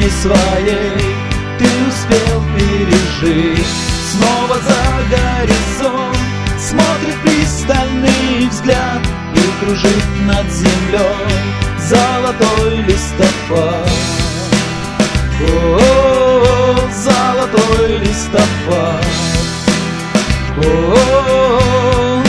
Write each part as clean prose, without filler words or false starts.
жизни своей ты успел пережить. Снова за горизонт смотрит пристальный взгляд и кружит над землей золотой листопад. О, золотой листопад. О,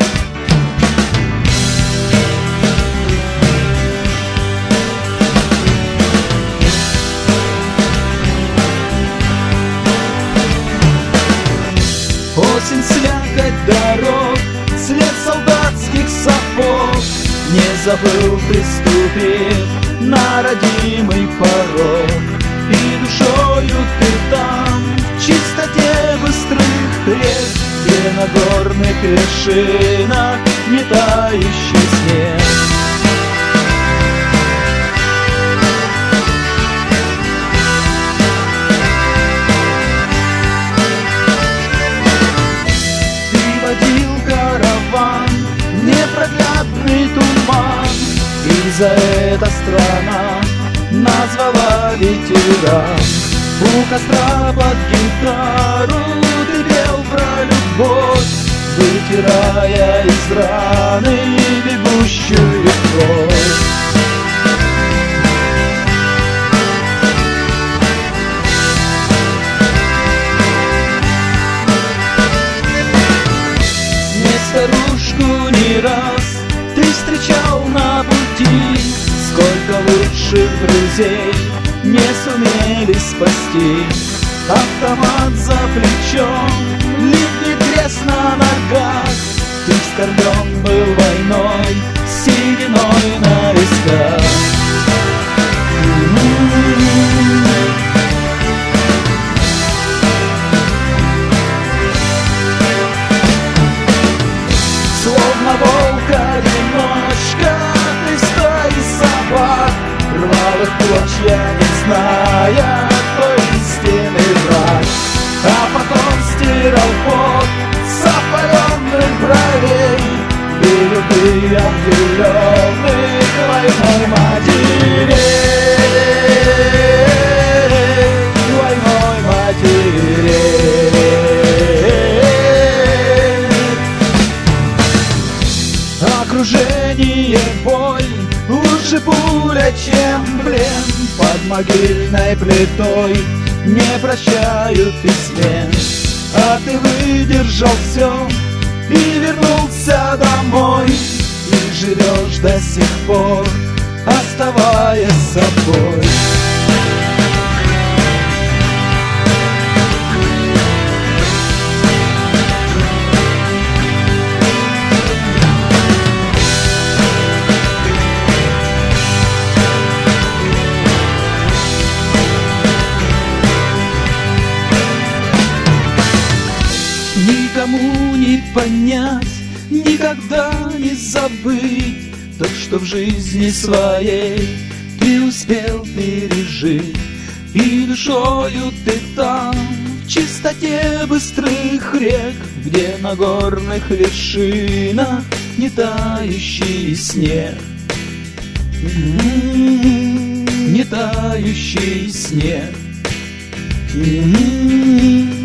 осень, слякоть дорог, след солдатских сапог. Не забыл, приступив на родимый порог. И душою ты там, в чистоте быстрых рек, где на горных вершинах не тающий снег. Ты водил караван в непроглядный туман, и за это страна назвала ветеран. У костра под гитару ты пел про любовь, вытирая из раны бегущую кровь. Не старушку не раз ты встречал на пути, сколько лучших друзей не сумели спасти. Автомат за плечом, липнет крест на ногах, ты вскорблен был войной, сединой на висках. Словно волк-одиночка ты в стае собак, рвал их клочья, не зная, кто истинный враг. А потом стирал пот с опаленных бровей и любви обделенных войной матерей. Войной матерей. Окружение, боль, лучше пуля, чем плен. Под могильной плитой не прощают измен. А ты выдержал все и вернулся домой, и живешь до сих пор, оставаясь собой. Никому не понять, никогда не забыть то, что в жизни своей ты успел пережить. И душою ты там, в чистоте быстрых рек, где на горных вершинах не тающий снег. Не тающий снег.